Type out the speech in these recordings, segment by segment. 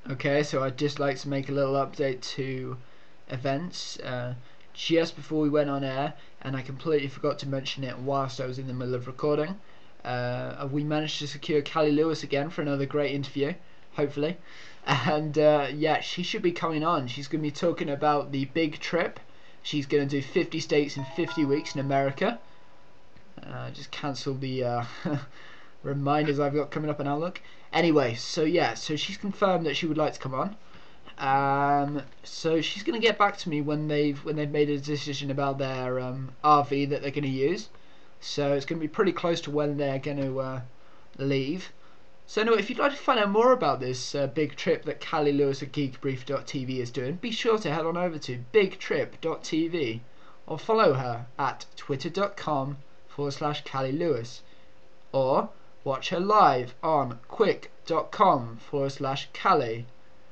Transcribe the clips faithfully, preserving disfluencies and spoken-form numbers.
Okay, so I'd just like to make a little update to events uh, just before we went on air, and I completely forgot to mention it whilst I was in the middle of recording. Uh, we managed to secure Callie Lewis again for another great interview, hopefully. And uh, yeah, she should be coming on. She's going to be talking about the big trip. She's going to do fifty states in fifty weeks in America. Uh, just cancel the uh, reminders I've got coming up on Outlook. Anyway, so yeah, so she's confirmed that she would like to come on. Um, so she's going to get back to me when they've when they've made a decision about their um, R V that they're going to use. So it's going to be pretty close to when they're going to uh, leave. So anyway, if you'd like to find out more about this uh, big trip that Callie Lewis at geek brief dot t v is doing, be sure to head on over to big trip dot t v or follow her at twitter dot com forward slash Callie Lewis, or watch her live on quick dot com forward slash Callie.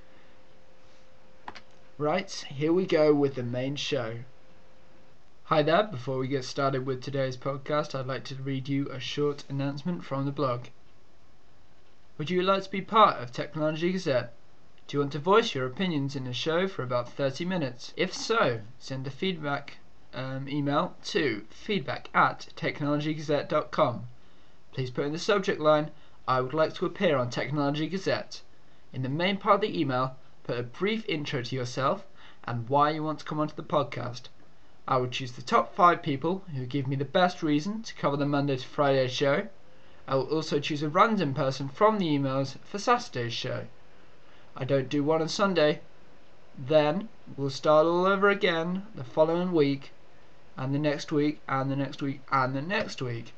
Right, here we go with the main show. Hi there, before we get started with today's podcast, I'd like to read you a short announcement from the blog. Would you like to be part of Technology Gazette? Do you want to voice your opinions in the show for about thirty minutes? If so, send a feedback um, email to feedback at technology gazette dot com. Please put in the subject line, I would like to appear on Technology Gazette. In the main part of the email, put a brief intro to yourself and why you want to come onto the podcast. I will choose the top five people who give me the best reason to cover the Monday to Friday show. I will also choose a random person from the emails for Saturday's show. I don't do one on Sunday. Then we'll start all over again the following week, and the next week, and the next week, and the next week.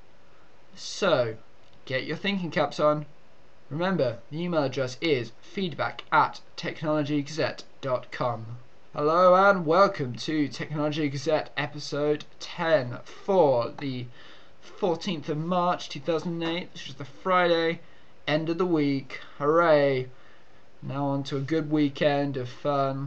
So, get your thinking caps on. Remember, the email address is feedback at technology gazette dot com. Hello and welcome to Technology Gazette episode ten for the fourteenth of March two thousand eight, which is the Friday, end of the week. Hooray! Now on to a good weekend of fun.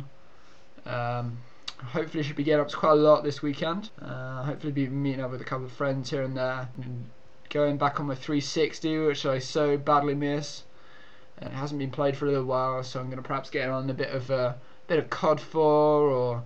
Um, hopefully should be getting up to quite a lot this weekend. Uh, hopefully be meeting up with a couple of friends here and there. And going back on my three sixty, which I so badly miss. It hasn't been played for a little while, so I'm going to perhaps get on a bit of a bit of C O D four or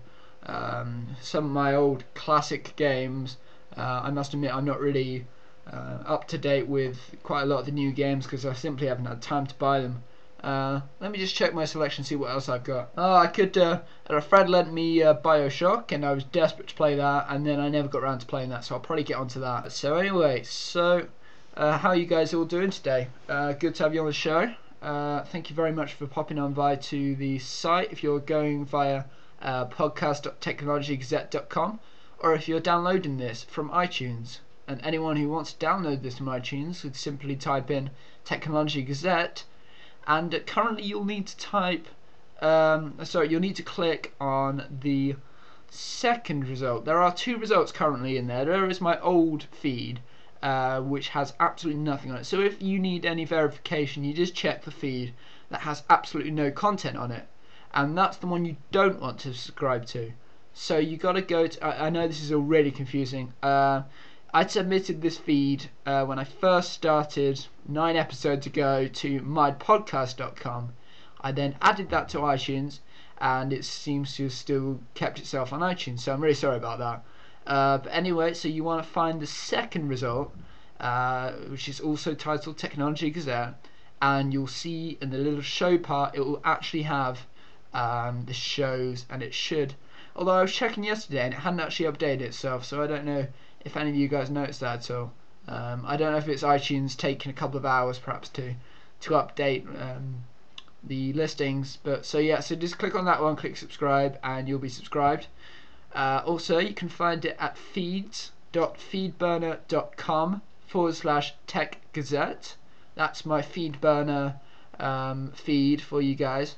um, some of my old classic games. Uh, I must admit I'm not really uh, up to date with quite a lot of the new games because I simply haven't had time to buy them. Uh, let me just check my selection, see what else I've got. Oh, I could. Uh, a friend lent me uh, Bioshock, and I was desperate to play that, and then I never got around to playing that, so I'll probably get onto that. So anyway, so uh, how are you guys all doing today? Uh, good to have you on the show. Uh, thank you very much for popping on by to the site if you're going via uh, podcast dot technology gazette dot com, or if you're downloading this from iTunes. And anyone who wants to download this from iTunes would simply type in Technology Gazette, and uh, currently you'll need to type um, sorry you'll need to click on the second result. There are two results currently in there. There is my old feed, Uh, which has absolutely nothing on it. So if you need any verification, you just check the feed that has absolutely no content on it, and that's the one you don't want to subscribe to. So you got to go to. I, I know this is already confusing. Uh, I submitted this feed uh, when I first started nine episodes ago to my podcast dot com. I then added that to iTunes, and it seems to have still kept itself on iTunes. So I'm really sorry about that. Uh, but anyway, so you want to find the second result, uh, which is also titled Technology Gazette, and you'll see in the little show part it will actually have um, the shows, and it should, although I was checking yesterday and it hadn't actually updated itself, so I don't know if any of you guys noticed that at all. Um, I don't know if it's iTunes taking a couple of hours perhaps to to update um, the listings, but so yeah, so just click on that one, click subscribe, and you'll be subscribed. Uh, also, you can find it at feeds dot feedburner dot com forward slash tech gazette. That's my Feedburner um, feed for you guys.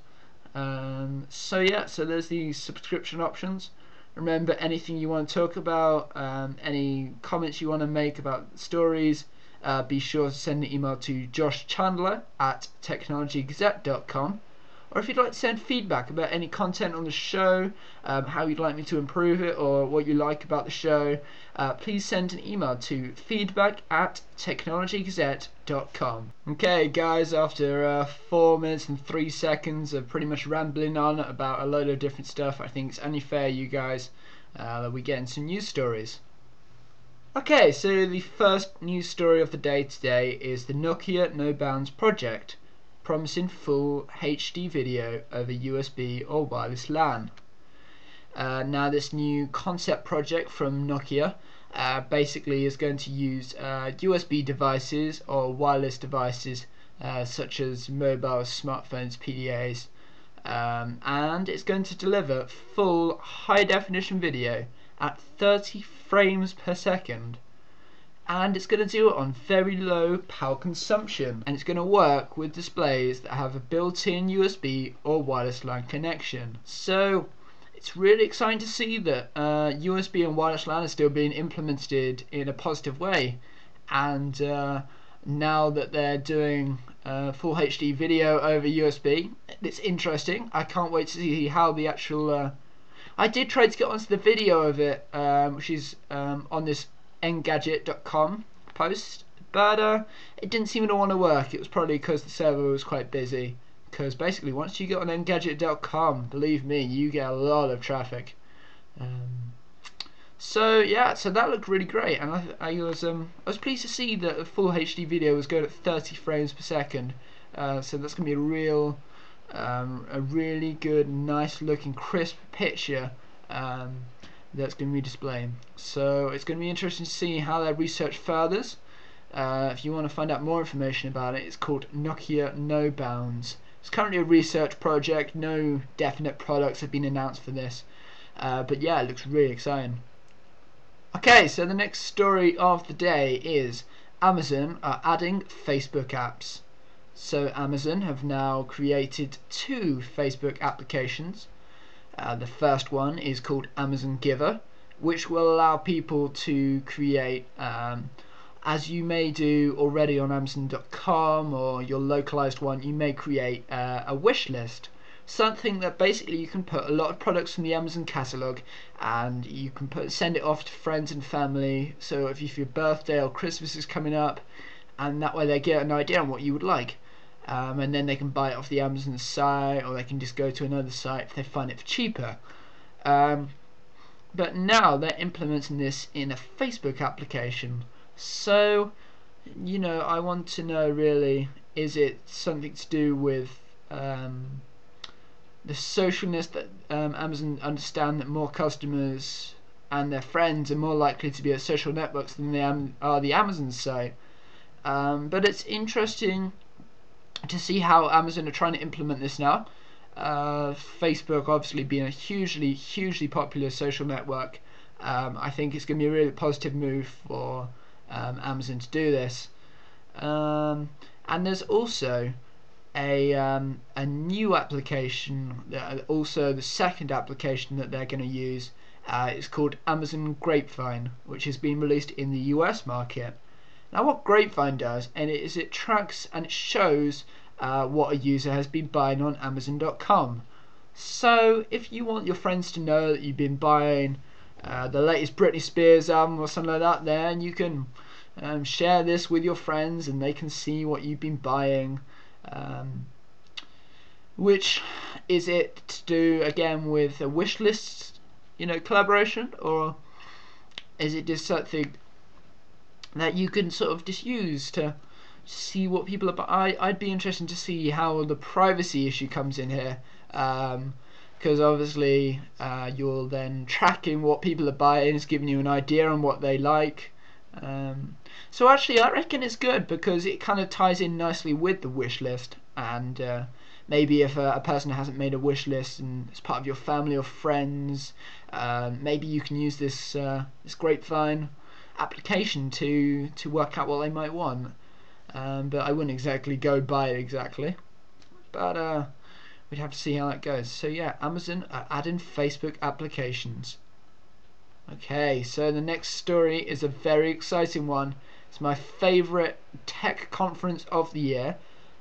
Um, so yeah, so there's the subscription options. Remember, anything you want to talk about, um, any comments you want to make about stories, uh, be sure to send an email to Josh Chandler at technology gazette dot com, or if you'd like to send feedback about any content on the show, um, how you'd like me to improve it, or what you like about the show, uh, please send an email to feedback at technology gazette dot com. Okay guys, after uh, four minutes and three seconds of pretty much rambling on about a load of different stuff, I think it's only fair, you guys, uh, that we get into news stories. Okay, so the first news story of the day today is the Nokia No Bounds project, promising full H D video over U S B or wireless LAN. Uh, now this new concept project from Nokia uh, basically is going to use uh, U S B devices or wireless devices uh, such as mobile smartphones, P D As, um, and it's going to deliver full high definition video at thirty frames per second, and it's going to do it on very low power consumption, and it's going to work with displays that have a built-in U S B or wireless LAN connection. So it's really exciting to see that uh, U S B and wireless LAN are still being implemented in a positive way, and uh, now that they're doing uh, full H D video over U S B, it's interesting. I can't wait to see how the actual uh, I did try to get onto the video of it, um, which is um, on this engadget dot com post, but uh, it didn't seem to want to work. It was probably because the server was quite busy, because basically once you get on engadget dot com, believe me, you get a lot of traffic. Um, so yeah, so that looked really great, and I, I was um, I was pleased to see that the full H D video was going at thirty frames per second. Uh, so that's going to be a real Um, a really good, nice looking, crisp picture um, that's going to be displaying. So it's going to be interesting to see how their research furthers. Uh, if you want to find out more information about it, it's called Nokia No Bounds. It's currently a research project. No definite products have been announced for this, uh, but yeah, it looks really exciting. Okay, so the next story of the day is Amazon are adding Facebook apps. So Amazon have now created two Facebook applications. Uh, the first one is called Amazon Giver, which will allow people to create, um, as you may do already on Amazon dot com or your localized one, you may create uh, a wish list. Something that basically you can put a lot of products from the Amazon catalog, and you can put send it off to friends and family. So if, if your birthday or Christmas is coming up, and that way they get an idea on what you would like. Um, and then they can buy it off the Amazon site, or they can just go to another site if they find it cheaper. Um, but now they're implementing this in a Facebook application. So, you know, I want to know really, is it something to do with um, the socialness that um, Amazon understand that more customers and their friends are more likely to be at social networks than they am, are the Amazon site. Um, but it's interesting to see how Amazon are trying to implement this now. Uh, Facebook obviously being a hugely, hugely popular social network, um, I think it's going to be a really positive move for um, Amazon to do this. Um, and there's also a um, a new application, that also the second application that they're going to use. Uh, it's called Amazon Grapevine, which has been released in the U S market. Now what Grapevine does, and it is it tracks and it shows uh, what a user has been buying on Amazon dot com. So if you want your friends to know that you've been buying uh, the latest Britney Spears album or something like that, then you can um, share this with your friends and they can see what you've been buying. Um, which is it to do again with a wish list, you know, collaboration, or is it just something that you can sort of just use to see what people are buying? I, I'd be interested to see how the privacy issue comes in here, um, because obviously uh, you're then tracking what people are buying, it's giving you an idea on what they like. Um, so actually I reckon it's good because it kind of ties in nicely with the wish list, and uh, maybe if a, a person hasn't made a wish list and it's part of your family or friends, uh, maybe you can use this uh, this Grapevine application to to work out what they might want. Um, but I wouldn't exactly go by it exactly, but uh, we'd have to see how that goes. So yeah, Amazon are adding Facebook applications. Okay, so the next story is a very exciting one. It's my favourite tech conference of the year.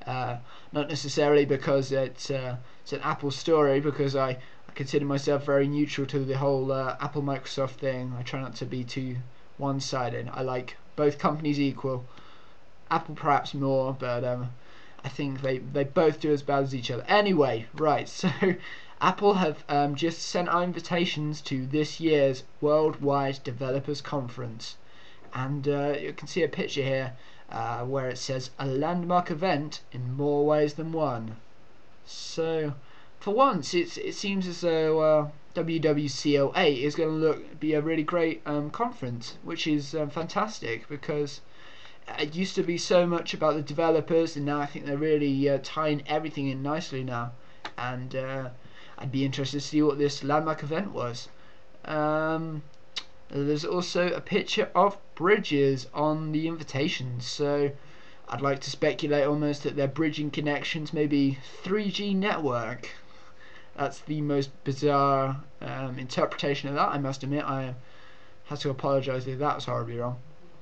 Uh, not necessarily because it's uh, it's an Apple story, because I, I consider myself very neutral to the whole uh, Apple Microsoft thing. I try not to be too one-sided. I like both companies equal. Apple perhaps more, but um, I think they, they both do as bad as each other. Anyway, right, so Apple have um, just sent out invitations to this year's Worldwide Developers Conference. And uh, you can see a picture here uh, where it says a landmark event in more ways than one. So, for once, it's, it seems as though uh, W W C O eight is going to look be a really great um, conference, which is um, fantastic, because it used to be so much about the developers, and now I think they're really uh, tying everything in nicely now. And uh, I'd be interested to see what this landmark event was. Um, there's also a picture of bridges on the invitation, so I'd like to speculate almost that they're bridging connections, maybe three G network. That's the most bizarre um, interpretation of that, I must admit. I have to apologise if that was horribly wrong.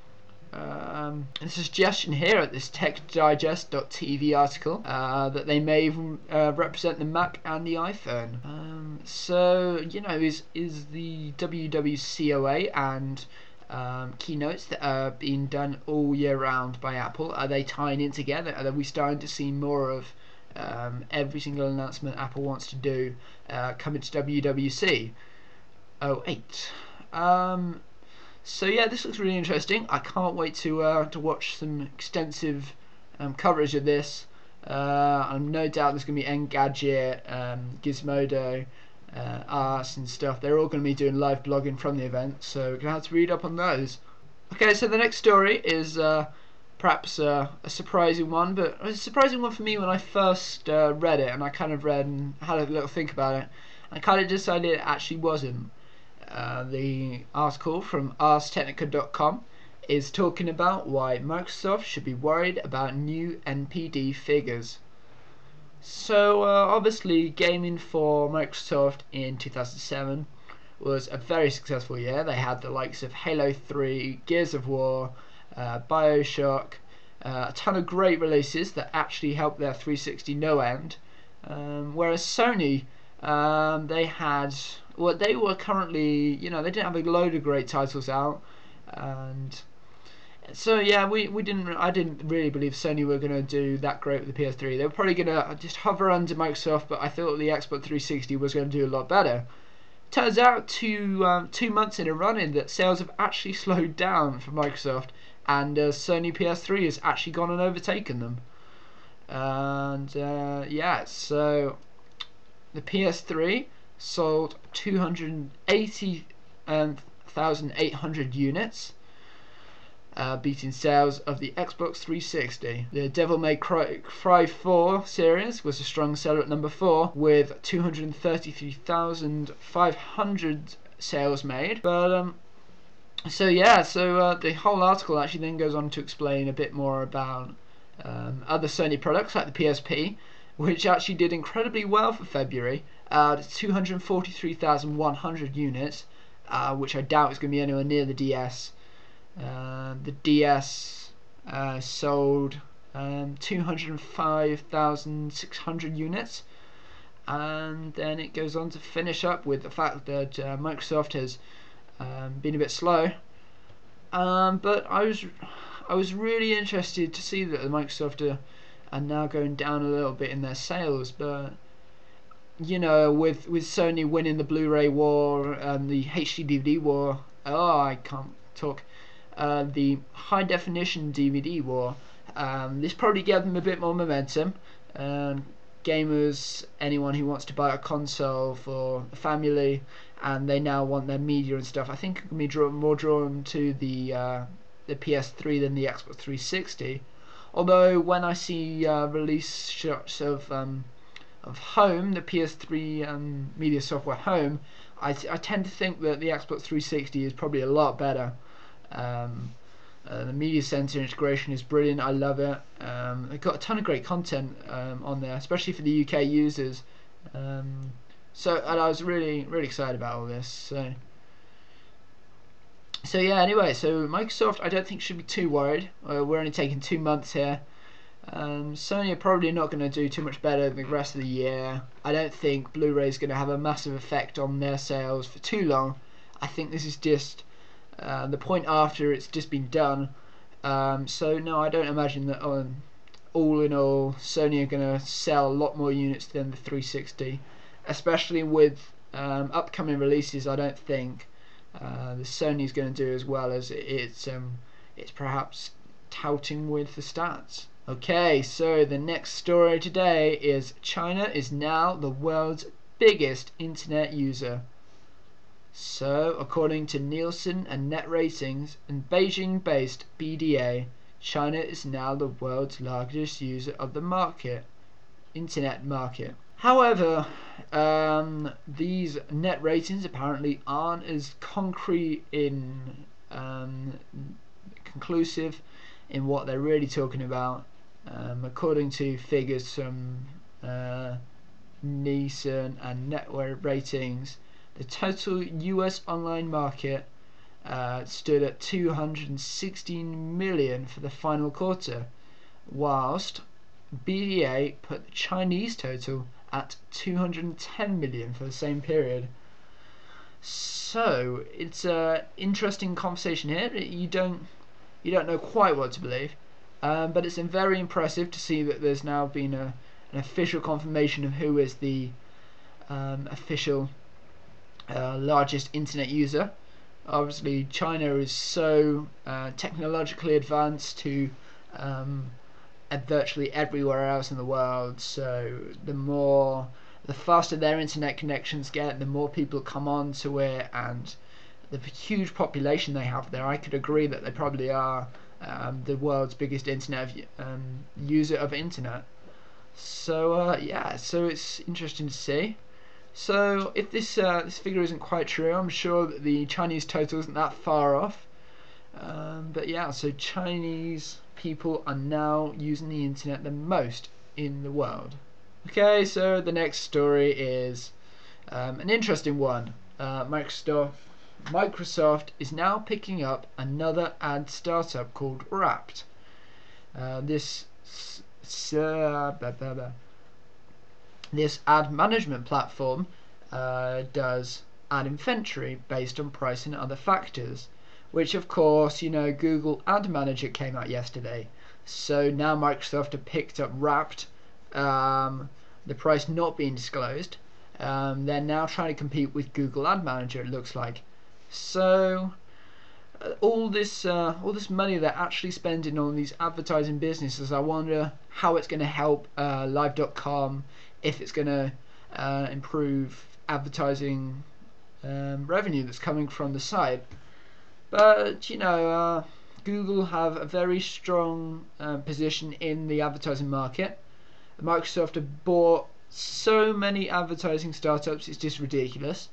Um, there's a suggestion here at this tech digest dot t v article uh, that they may even uh, represent the Mac and the iPhone. Um, so, you know, is is the W W C O eight and um, keynotes that are being done all year round by Apple, are they tying in together? Are we starting to see more of um, every single announcement Apple wants to do uh, coming to W W C oh eight? Um, So yeah, this looks really interesting. I can't wait to uh, to watch some extensive um, coverage of this. Uh, I'm no doubt there's going to be Engadget, um, Gizmodo, uh, Ars and stuff. They're all going to be doing live blogging from the event, so we're going to have to read up on those. Okay, so the next story is uh, perhaps uh, a surprising one, but it was a surprising one for me when I first uh, read it, and I kind of read and had a little think about it. I kind of decided it actually wasn't. Uh, the article from ars technica dot com is talking about why Microsoft should be worried about new N P D figures. So uh, obviously gaming for Microsoft in two thousand seven was a very successful year. They had the likes of Halo three, Gears of War, uh, Bioshock, uh, a ton of great releases that actually helped their three sixty no end. Um, whereas Sony, um, they had Well, they were currently, you know, they didn't have a load of great titles out, and so yeah, we, we didn't, I didn't really believe Sony were going to do that great with the P S three. They were probably going to just hover under Microsoft, but I thought the Xbox three sixty was going to do a lot better. Turns out, two um, two months in a running, that sales have actually slowed down for Microsoft, and uh, Sony P S three has actually gone and overtaken them. And uh, yeah, so the P S three sold two hundred eighty thousand eight hundred units, uh, beating sales of the Xbox three sixty. The Devil May Cry four series was a strong seller at number four, with two hundred thirty-three thousand five hundred sales made. But um, so yeah, so uh, the whole article actually then goes on to explain a bit more about um, other Sony products like the P S P, which actually did incredibly well for February. Uh, two hundred forty-three thousand one hundred units, uh, which I doubt is going to be anywhere near the D S. Uh, the D S uh, sold um, two hundred five thousand six hundred units, and then it goes on to finish up with the fact that uh, Microsoft has um, been a bit slow. Um, but I was I was really interested to see that Microsoft are, are now going down a little bit in their sales, but you know, with with Sony winning the Blu-ray war and the H D D V D war, oh, I can't talk, uh, the high definition D V D war, um, this probably gave them a bit more momentum. Um, gamers, anyone who wants to buy a console for the family, and they now want their media and stuff, I think it can be draw, more drawn to the uh, the P S three than the Xbox three sixty. Although when I see uh, release shots of um, of Home, the P S three um, media software Home, I, I tend to think that the Xbox three sixty is probably a lot better. Um, uh, the Media Center integration is brilliant. I love it. Um, they've got a ton of great content um, on there, especially for the U K users. Um, so, and I was really, really excited about all this. So, so yeah. Anyway, so Microsoft, I don't think should be too worried. Uh, we're only taking two months here. Um, Sony are probably not going to do too much better the rest of the year. I don't think Blu-ray is going to have a massive effect on their sales for too long. I think this is just uh, the point after it's just been done. Um, so no, I don't imagine that um, all in all Sony are going to sell a lot more units than the three sixty, especially with um, upcoming releases. I don't think uh, the Sony's going to do as well as it's um, it's perhaps touting with the stats. Okay, so the next story today is China is now the world's biggest internet user. So, according to Nielsen and Net Ratings and Beijing-based B D A, China is now the world's largest user of the market, internet market. However, um, these net ratings apparently aren't as concrete in um, conclusive in what they're really talking about. Um, according to figures from uh, Nielsen and Net Ratings, the total U S online market uh, stood at two hundred sixteen million for the final quarter, whilst B D A put the Chinese total at two hundred ten million for the same period. So it's an interesting conversation here. You don't you don't know quite what to believe. Um, but it's very impressive to see that there's now been a, an official confirmation of who is the um, official uh, largest internet user. Obviously, China is so uh, technologically advanced to um, virtually everywhere else in the world. So the more, the faster their internet connections get, the more people come on to it, and the huge population they have there. I could agree that they probably are Um, the world's biggest internet um, user of internet. So uh, yeah, so it's interesting to see. So if this uh, this figure isn't quite true, I'm sure that the Chinese total isn't that far off. Um, but yeah, so Chinese people are now using the internet the most in the world. Okay, so the next story is um, an interesting one. Uh, Microsoft Microsoft is now picking up another ad startup called Wrapped. Uh, this uh, blah, blah, blah. This ad management platform uh, does ad inventory based on price and other factors, which of course, you know, Google Ad Manager came out yesterday. So now Microsoft have picked up Wrapped, um, the price not being disclosed. Um, they're now trying to compete with Google Ad Manager, it looks like. So uh, all this uh, all this money they're actually spending on these advertising businesses, I wonder how it's going to help uh, Live dot com, if it's going to uh, improve advertising um, revenue that's coming from the site. But you know, uh, Google have a very strong uh, position in the advertising market. Microsoft have bought so many advertising startups, it's just ridiculous.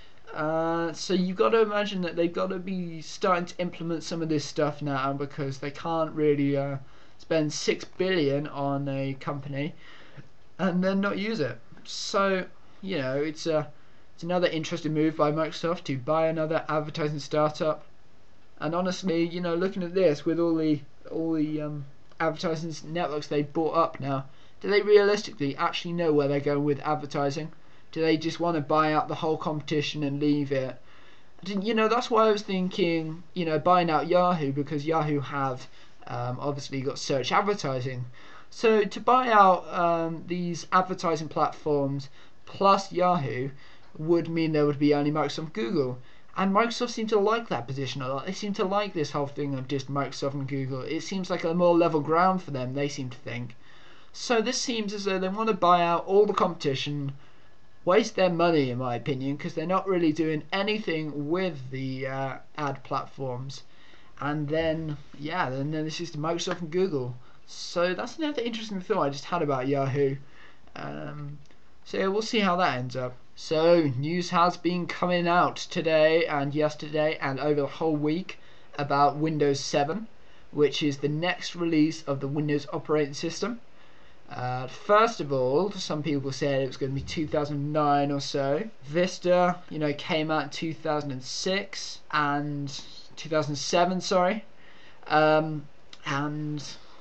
Uh, so you've got to imagine that they've got to be starting to implement some of this stuff now, because they can't really uh, spend six billion on a company and then not use it. So you know, it's a it's another interesting move by Microsoft to buy another advertising startup. And honestly, you know, looking at this with all the all the um, advertising networks they bought up now, do they realistically actually know where they're going with advertising? Do they just want to buy out the whole competition and leave it? You know, that's why I was thinking, you know, buying out Yahoo, because Yahoo have um, obviously got search advertising. So to buy out um, these advertising platforms plus Yahoo would mean there would be only Microsoft and Google. And Microsoft seem to like that position a lot. They seem to like this whole thing of just Microsoft and Google. It seems like a more level ground for them, they seem to think. So this seems as though they want to buy out all the competition, waste their money in my opinion, because they're not really doing anything with the uh, ad platforms. And then, yeah, then, then this is to Microsoft and Google. So that's another interesting thought I just had about Yahoo. Um, so yeah, we'll see how that ends up. So news has been coming out today and yesterday and over the whole week about Windows seven, which is the next release of the Windows operating system. Uh, first of all, some people said it was going to be two thousand nine or so. Vista, you know, came out in two thousand six and two thousand seven, sorry. Um, and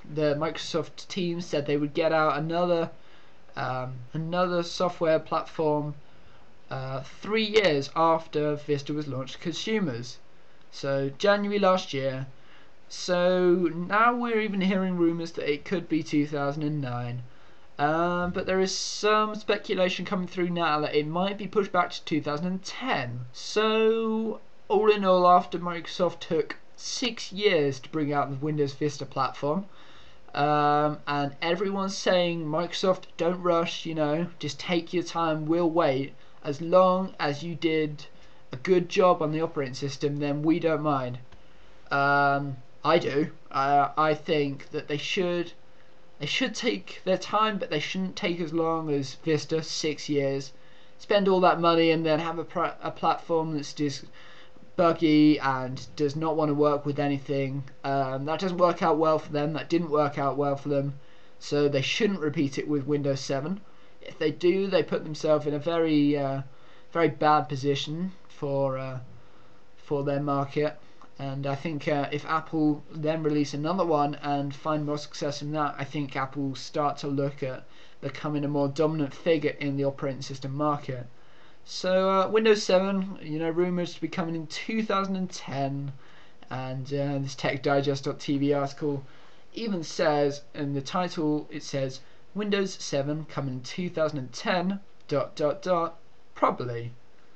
the Microsoft team said they would get out another um, another software platform uh, three years after Vista was launched to consumers. So January last year. So now we're even hearing rumours that it could be two thousand nine. Um, but there is some speculation coming through now that it might be pushed back to two thousand ten. So all in all, after Microsoft took six years to bring out the Windows Vista platform, um, and everyone's saying, Microsoft, don't rush, you know, just take your time, we'll wait. As long as you did a good job on the operating system, then we don't mind. Um, I do. Uh, I think that they should they should take their time, but they shouldn't take as long as Vista, six years. Spend all that money and then have a, pr- a platform that's just buggy and does not want to work with anything. Um, that doesn't work out well for them. That didn't work out well for them. So they shouldn't repeat it with Windows seven. If they do, they put themselves in a very, uh, very bad position for uh, for their market. And I think uh, if Apple then release another one and find more success in that, I think Apple will start to look at becoming a more dominant figure in the operating system market. So uh, Windows seven, you know, rumours to be coming in two thousand ten, and uh, this Tech Digest dot T V article even says, in the title it says, Windows seven coming in two thousand ten, dot dot dot, probably.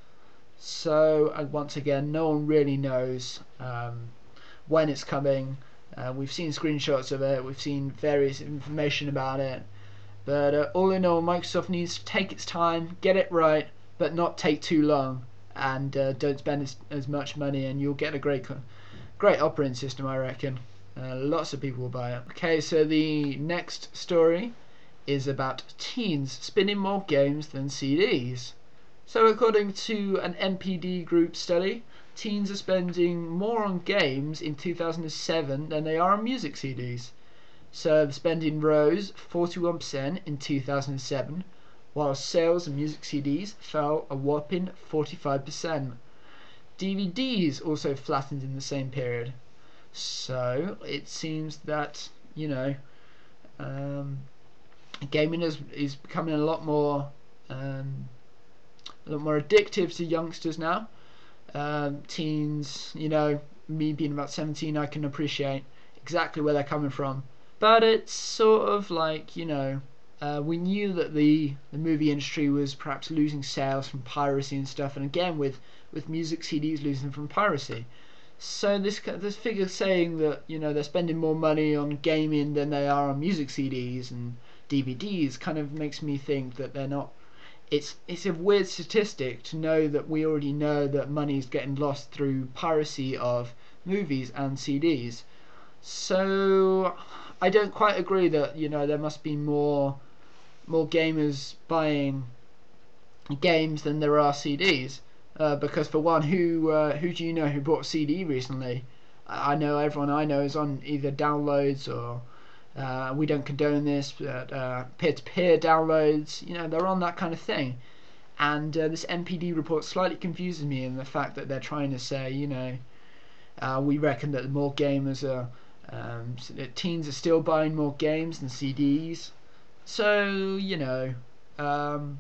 So uh, once again, no one really knows um, when it's coming. Uh, we've seen screenshots of it, we've seen various information about it, but uh, all in all, Microsoft needs to take its time, get it right, but not take too long, and uh, don't spend as, as much money, and you'll get a great great operating system, I reckon. Uh, lots of people will buy it. Okay, so the next story is about teens spinning more games than C Ds. So according to an N P D Group study, teens are spending more on games in two thousand seven than they are on music C Ds. So the spending rose forty-one percent in two thousand seven, while sales of music C Ds fell a whopping forty-five percent. D V Ds also flattened in the same period. So it seems that, you know, um, gaming is, is becoming a lot more um, a lot more addictive to youngsters now. Um, teens, you know, me being about seventeen, I can appreciate exactly where they're coming from. But it's sort of like, you know, uh, we knew that the, the movie industry was perhaps losing sales from piracy and stuff, and again with, with music C Ds losing from piracy. So this this figure saying that, you know, they're spending more money on gaming than they are on music C Ds and D V Ds kind of makes me think that they're not. It's it's a weird statistic to know that we already know that money's getting lost through piracy of movies and C Ds. So I don't quite agree that, you know, there must be more more gamers buying games than there are C Ds. Uh, because for one, who uh, who do you know who bought a C D recently? I know everyone I know is on either downloads or uh, we don't condone this, but uh, peer-to-peer downloads. You know, they're on that kind of thing. And uh, this N P D report slightly confuses me in the fact that they're trying to say, you know, uh, we reckon that more gamers are, um, teens are still buying more games than C Ds. So, you know, um,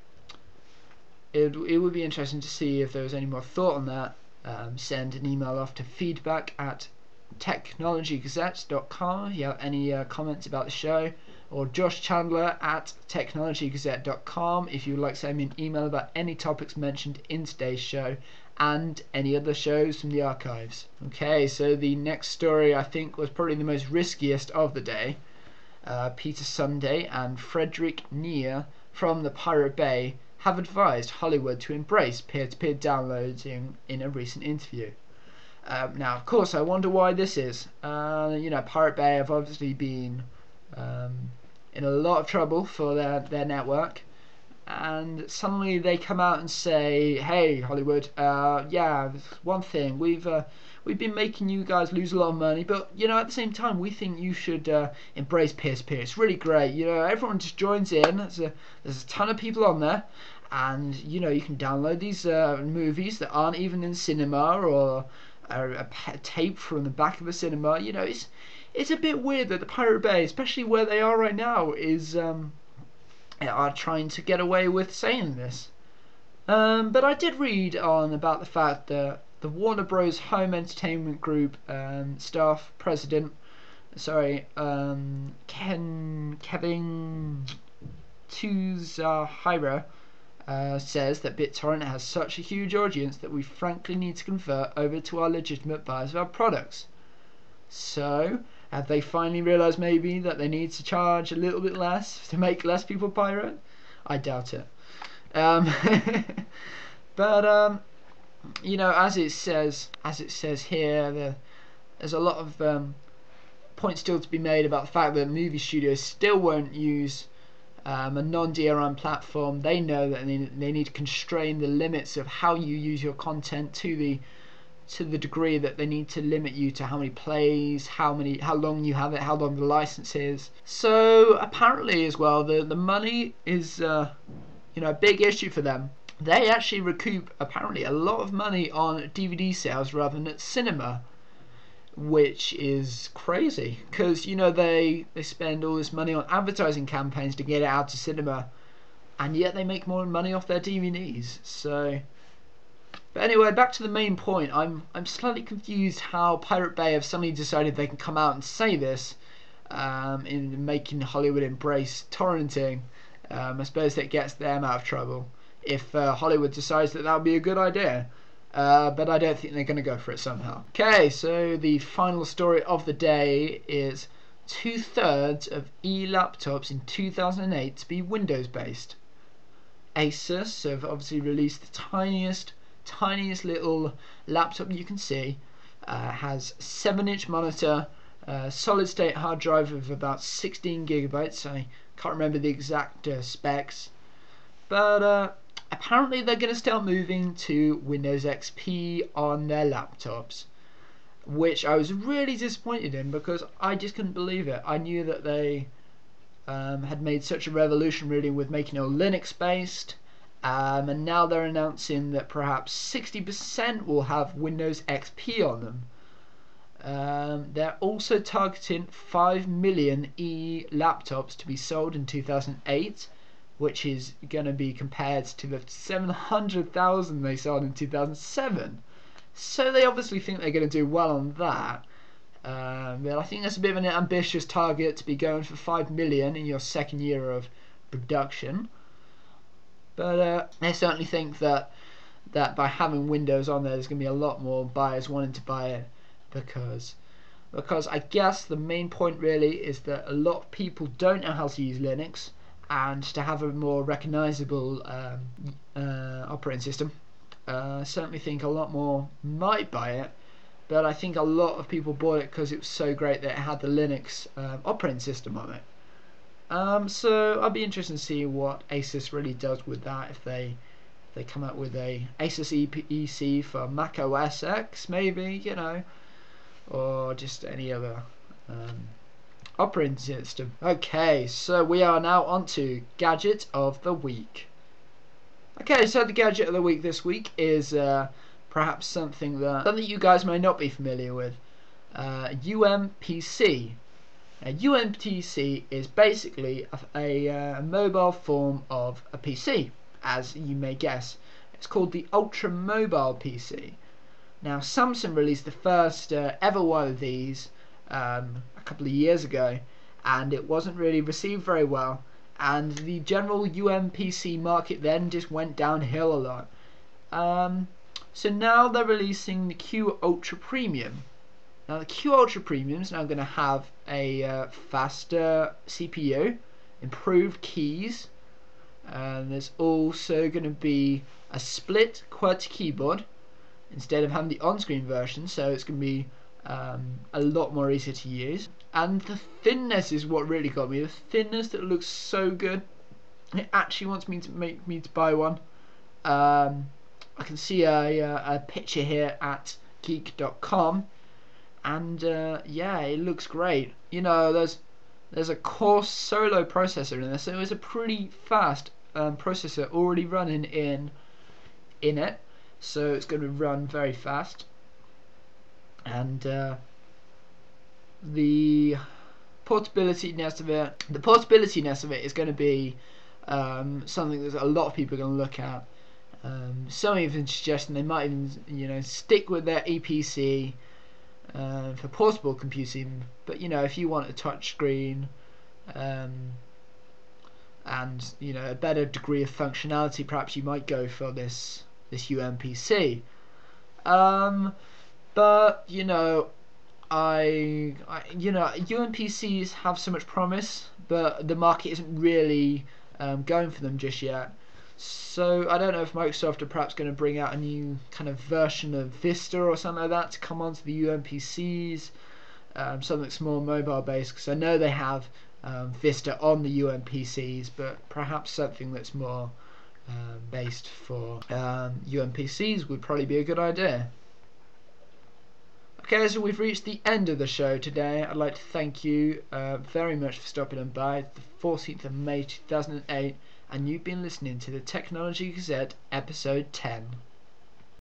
It, it would be interesting to see if there was any more thought on that. Um, send an email off to feedback at technology gazette dot com if you have any uh, comments about the show, or Josh Chandler at technology gazette dot com if you would like to send me an email about any topics mentioned in today's show and any other shows from the archives. Okay, so the next story I think was probably the most riskiest of the day. Uh, Peter Sunday and Frederick Neer from the Pirate Bay have advised Hollywood to embrace peer-to-peer downloading in a recent interview. Um, now, of course, I wonder why this is. Uh, you know, Pirate Bay have obviously been um, in a lot of trouble for their, their network, and suddenly they come out and say, "Hey, Hollywood, uh, yeah, one thing we've uh, we've been making you guys lose a lot of money, but you know, at the same time, we think you should uh, embrace peer-to-peer. It's really great. You know, everyone just joins in. There's a there's a ton of people on there." And you know, you can download these uh, movies that aren't even in cinema, or a, a, a tape from the back of a cinema. You know, it's it's a bit weird that the Pirate Bay, especially where they are right now, is um, are trying to get away with saying this. Um, but I did read on about the fact that the Warner Bros. Home Entertainment Group um, staff president, sorry, um, Ken Kevin Tuzahira, uh, says that BitTorrent has such a huge audience that we frankly need to convert over to our legitimate buyers of our products. So, have they finally realised maybe that they need to charge a little bit less to make less people pirate? I doubt it. Um, but um, you know, as it says, as it says here, the, there's a lot of um, points still to be made about the fact that movie studios still won't use um, a non-D R M platform. They know that they, they need to constrain the limits of how you use your content to the to the degree that they need to limit you to how many plays, how many, how long you have it, how long the license is. So apparently, as well, the the money is uh, you know a big issue for them. They actually recoup apparently a lot of money on D V D sales rather than at cinema, which is crazy because you know they they spend all this money on advertising campaigns to get it out to cinema, and yet they make more money off their D V Ds. So, but anyway, back to the main point. I'm I'm slightly confused how Pirate Bay have suddenly decided they can come out and say this um, in making Hollywood embrace torrenting. Um, I suppose that gets them out of trouble if uh, Hollywood decides that that would be a good idea. Uh, but I don't think they're going to go for it somehow. Okay, so the final story of the day is two-thirds of e-laptops in two thousand eight to be Windows-based. Asus have obviously released the tiniest, tiniest little laptop you can see. Uh, has seven inch monitor, uh, solid-state hard drive of about sixteen gigabytes. I can't remember the exact uh, specs, but uh, apparently they're going to start moving to Windows X P on their laptops, which I was really disappointed in because I just couldn't believe it. I knew that they um, had made such a revolution really with making it all Linux based, um, and now they're announcing that perhaps sixty percent will have Windows X P on them. Um, they're also targeting five million e laptops to be sold in two thousand eight, which is going to be compared to the seven hundred thousand they sold in two thousand seven. So they obviously think they're going to do well on that. Um, but I think that's a bit of an ambitious target to be going for five million in your second year of production. But uh, I certainly think that that by having Windows on there, there's going to be a lot more buyers wanting to buy it because because I guess the main point really is that a lot of people don't know how to use Linux, and to have a more recognizable um, uh, operating system. Uh, I certainly think a lot more might buy it, but I think a lot of people bought it because it was so great that it had the Linux uh, operating system on it. Um, so I'll be interested to see what Asus really does with that, if they if they come out with a Asus E C for Mac O S X maybe, you know, or just any other um, operating system. Okay, so we are now on to Gadget of the Week. Okay, so the Gadget of the Week this week is uh, perhaps something that something you guys may not be familiar with. Uh, U M P C. Now, U M P C is basically a, a uh, mobile form of a P C, as you may guess. It's called the Ultra Mobile P C. Now, Samsung released the first uh, ever one of these um, a couple of years ago, and it wasn't really received very well, and the general U M P C market then just went downhill a lot. Um, so now they're releasing the Q Ultra Premium. Now the Q Ultra Premium is now going to have a uh, faster C P U, improved keys, and there's also going to be a split QWERTY keyboard instead of having the on-screen version, so it's going to be um, a lot more easy to use. And the thinness is what really got me. The thinness that looks so good. It actually wants me to make me to buy one. Um, I can see a, a, a picture here at geek dot com, and uh, yeah, it looks great. You know, there's there's a Core Solo processor in there, so it's a pretty fast um, processor already running in in it. So it's going to run very fast, and uh, the portability-ness of it, the portability-ness of it is going to be um, something that a lot of people are going to look at. Um, some even suggesting they might even, you know, stick with their E P C uh, for portable computing. But you know, if you want a touch screen um, and you know a better degree of functionality, perhaps you might go for this this U M P C. Um, but you know, I, I you know U M P Cs have so much promise, but the market isn't really um, going for them just yet. So I don't know if Microsoft are perhaps going to bring out a new kind of version of Vista or something like that to come onto the U M P Cs, um, something that's more mobile based, because I know they have um, Vista on the U M P Cs, but perhaps something that's more um, based for um, U M P Cs would probably be a good idea. Okay, so we've reached the end of the show today. I'd like to thank you uh, very much for stopping on by. It's the fourteenth of May two thousand eight, and you've been listening to the Technology Gazette episode ten.